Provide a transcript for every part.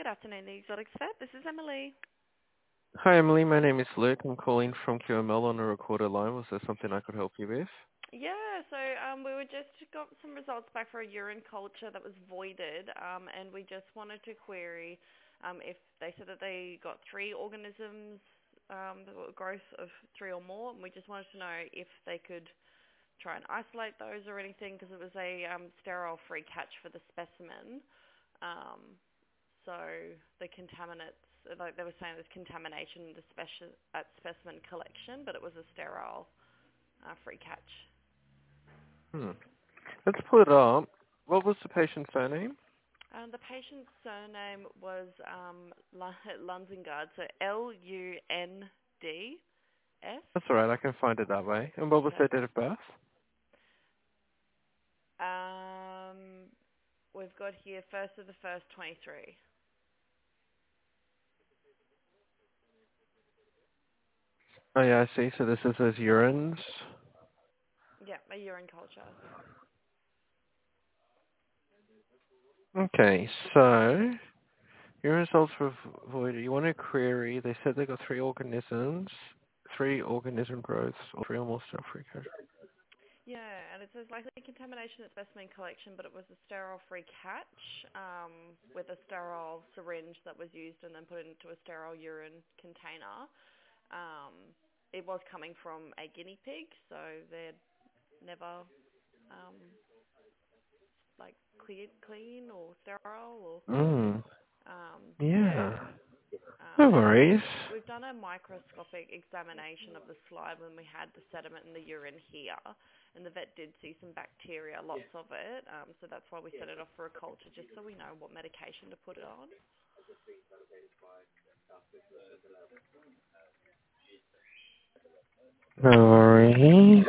Good afternoon, the Exotics Vet. This is Emily. Hi, Emily. My name is Luke. I'm calling from QML on a recorded line. Was there something I could help you with? Yeah, so we were just got some results back for a urine culture that was voided, and we just wanted to query if they said that they got three organisms, the growth of three or more, and we just wanted to know if they could try and isolate those or anything, because it was a sterile-free catch for the specimen. So the contaminants, like they were saying, there's contamination in the at specimen collection, but it was a sterile free catch. Let's pull it up. What was the patient's surname? The patient's surname was Lunzengard, so Lunds. That's all right. I can find it that way. And what was No their date problem. of birth? We've got here 1st of the 1st, 23. Oh, yeah, I see. So this is his urines. Yeah, a urine culture. Okay, so your results were voided. You want to query. They said they got three organism growths, or three or more cell-free catch. Yeah, and it says likely contamination at specimen collection, but it was a sterile-free catch with a sterile syringe that was used and then put into a sterile urine container. It was coming from a guinea pig, so they're never like clean or sterile or yeah. Yeah. No And worries. we've done a microscopic examination of the slide when we had the sediment in the urine here, and the vet did see some bacteria, lots of it. So that's why we set it off for a culture, just so we know what medication to put it on. No worries.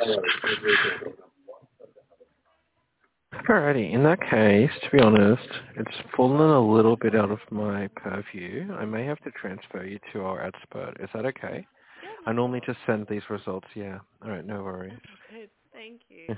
Alrighty, in that case, to be honest, it's fallen a little bit out of my purview. I may have to transfer you to our expert. Is that okay? Yeah, I no normally problem. just send these results, yeah. Alright, no worries. That's all good. Thank you.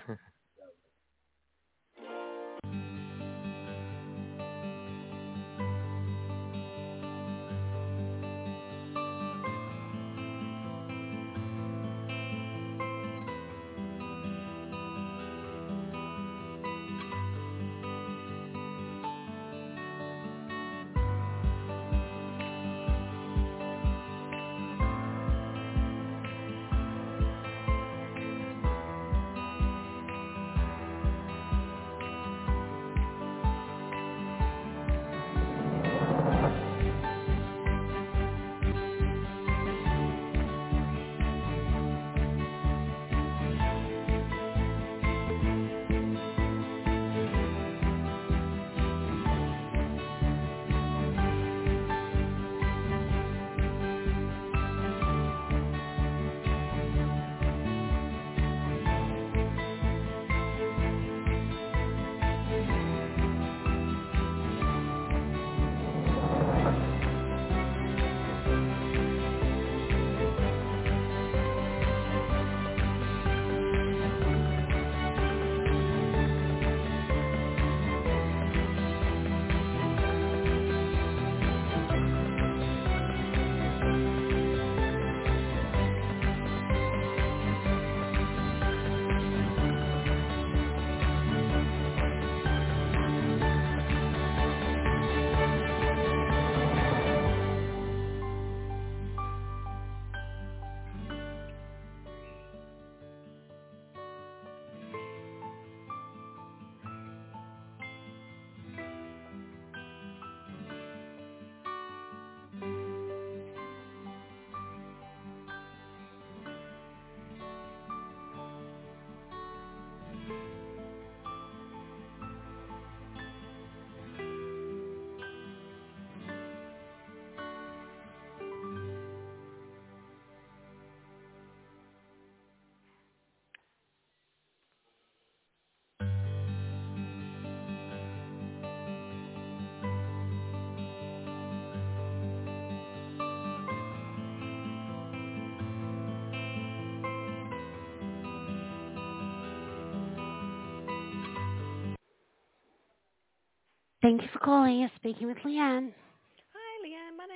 Thank you for calling. You're speaking with Leanne.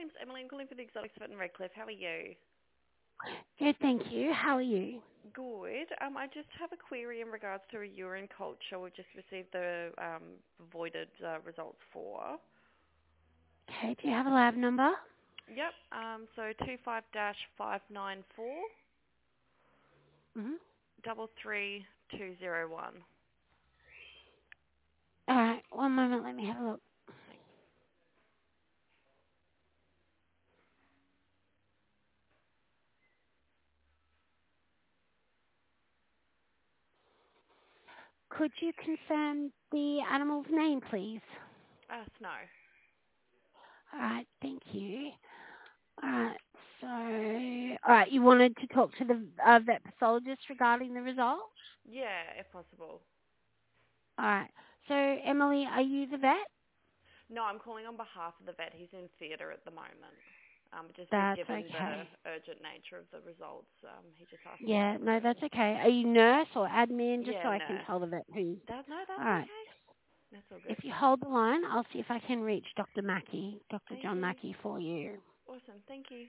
name's Emily. I'm calling for the Exotics Vet in Redcliffe. How are you? Good, thank you. How are you? Good. I just have a query in regards to a urine culture we've just received the voided results for. Okay, do you have a lab number? Yep. So 25-594 Mm-hmm. 33201. All right, one moment. Let me have a look. Thanks. Could you confirm the animal's name, please? Snow. All right, thank you. All right, so, all right, you wanted to talk to the vet pathologist regarding the results? Yeah, if possible. All right, so Emily, are you the vet? No, I'm calling on behalf of the vet. He's in theatre at the moment. Just That's given okay. the urgent nature of the results, he just asked me Yeah, to no, call. that's okay. Are you nurse or admin, just Yeah, so I can nurse. tell the vet who? No, All that's right. okay. That's all good. If you hold the line, I'll see if I can reach Dr. Mackey, Dr. Thank John you. Mackey for you. Awesome. Thank you.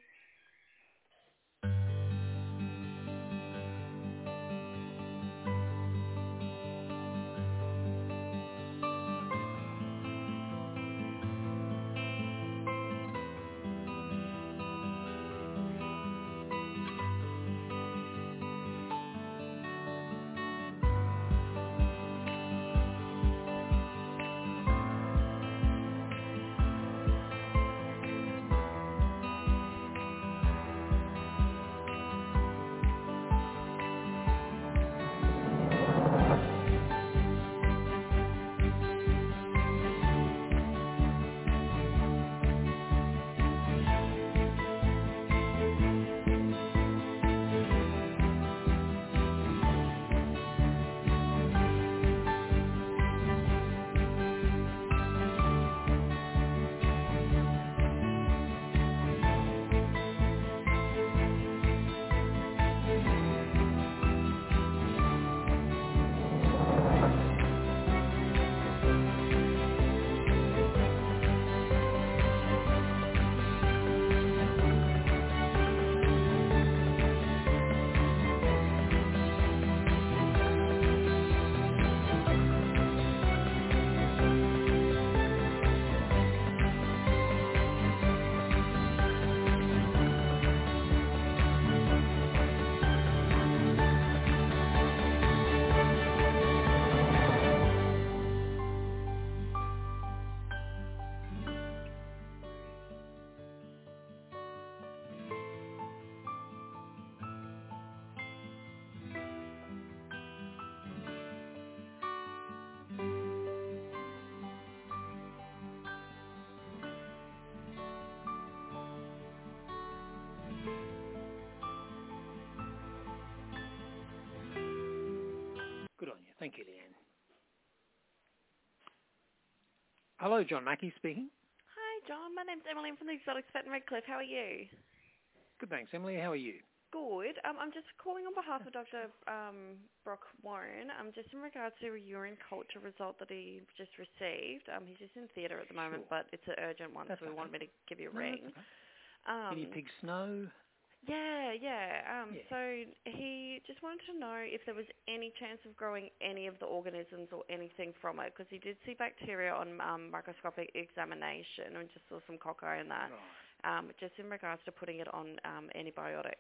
Good on you. Thank you, Leanne. Hello, John Mackey speaking. Hi, John. My name's Emily. I'm from the Exotics Vet in Redcliffe. How are you? Good, thanks, Emily. How are you? Good. I'm just calling on behalf of Dr. Brock Warren. Just in regards to a urine culture result that he just received. He's just in theatre at the moment, Sure. but it's an urgent one, That's so we okay. wanted me to give you a No, ring. that's okay. Guinea pig snow? Yeah. Yeah. So he just wanted to know if there was any chance of growing any of the organisms or anything from it, because he did see bacteria on microscopic examination and just saw some cocci in that. Right. Just in regards to putting it on antibiotics.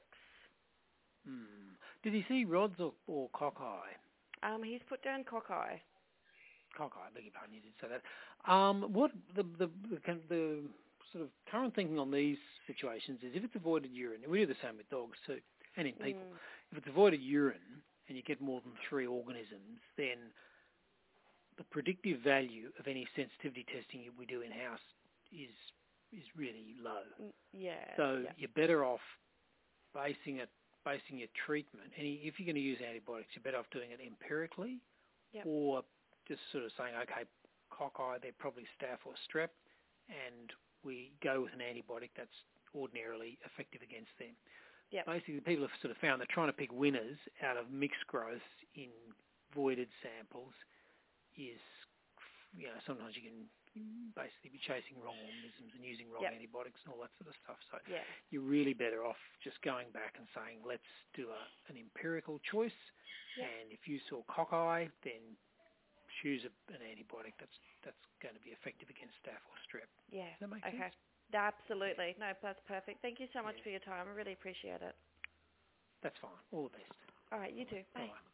Did he see rods or cockeye? He's put down cocci. Cockeye, I beg your pardon, you did say that. What the sort of current thinking on these situations is if it's avoided urine, we do the same with dogs too, and in people. If it's avoided urine and you get more than 3 organisms, then the predictive value of any sensitivity testing we do in-house is really low. Yeah. So you're better off basing your treatment, and if you're going to use antibiotics, you're better off doing it empirically, or just sort of saying, okay, cockeye, they're probably staph or strep, and we go with an antibiotic that's ordinarily effective against them. Yep. Basically, people have sort of found that trying to pick winners out of mixed growth in voided samples is, sometimes you can basically be chasing wrong organisms and using wrong Yep. antibiotics and all that sort of stuff. So Yeah. you're really better off just going back and saying, let's do an empirical choice. Yep. And if you saw cockeye, then choose an antibiotic that's going to be effective against staph or strep. Yeah. Does that make Okay. sense? Absolutely. No, that's perfect. Thank you so much Yeah. for your time. I really appreciate it. That's fine. All the best. All right, you too. Bye. Bye.